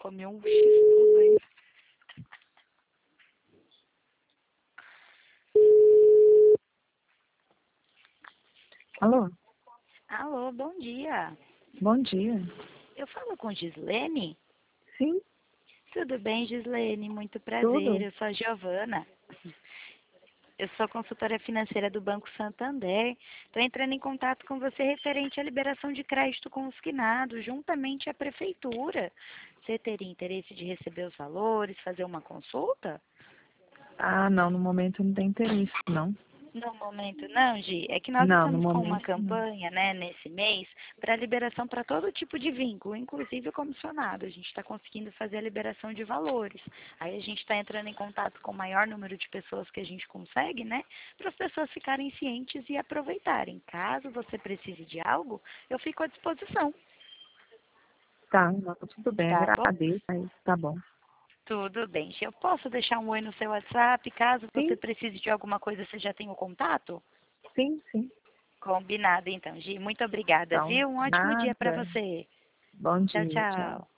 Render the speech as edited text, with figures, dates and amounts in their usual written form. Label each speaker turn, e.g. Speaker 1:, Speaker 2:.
Speaker 1: Comi um X-tudo aí.
Speaker 2: Alô?
Speaker 1: Alô, bom dia.
Speaker 2: Bom dia.
Speaker 1: Eu falo com Gislene?
Speaker 2: Sim,
Speaker 1: Tudo bem, Gislene? Muito prazer.
Speaker 2: tudo.
Speaker 1: Eu sou a Giovana. Eu sou consultora financeira do Banco Santander. Estou entrando em contato com você referente à liberação de crédito consignado, juntamente à prefeitura. Você teria interesse de receber os valores, fazer uma consulta?
Speaker 2: Ah, não, no momento não tem interesse, não.
Speaker 1: No momento não, Gi. É que nós
Speaker 2: Não, no
Speaker 1: estamos com uma
Speaker 2: momento não.
Speaker 1: campanha, né, nesse mês, para liberação para todo tipo de vínculo, inclusive o comissionado. A gente está conseguindo fazer a liberação de valores. Aí a gente está entrando em contato com o maior número de pessoas que a gente consegue, né, para as pessoas ficarem cientes e aproveitarem. Caso você precise de algo, eu fico à disposição.
Speaker 2: Tá, não, tudo bem,
Speaker 1: Tá bom?
Speaker 2: agradeço, aí tá bom.
Speaker 1: Tudo bem, Gi. Eu posso deixar um oi no seu WhatsApp? Caso você
Speaker 2: Sim,
Speaker 1: precise de alguma coisa, você já tem o contato?
Speaker 2: sim.
Speaker 1: Combinado, então, Gi. Muito obrigada,
Speaker 2: Então,
Speaker 1: viu? Um ótimo dia para
Speaker 2: nada.
Speaker 1: você.
Speaker 2: Bom
Speaker 1: Tchau,
Speaker 2: dia, tchau.
Speaker 1: tchau.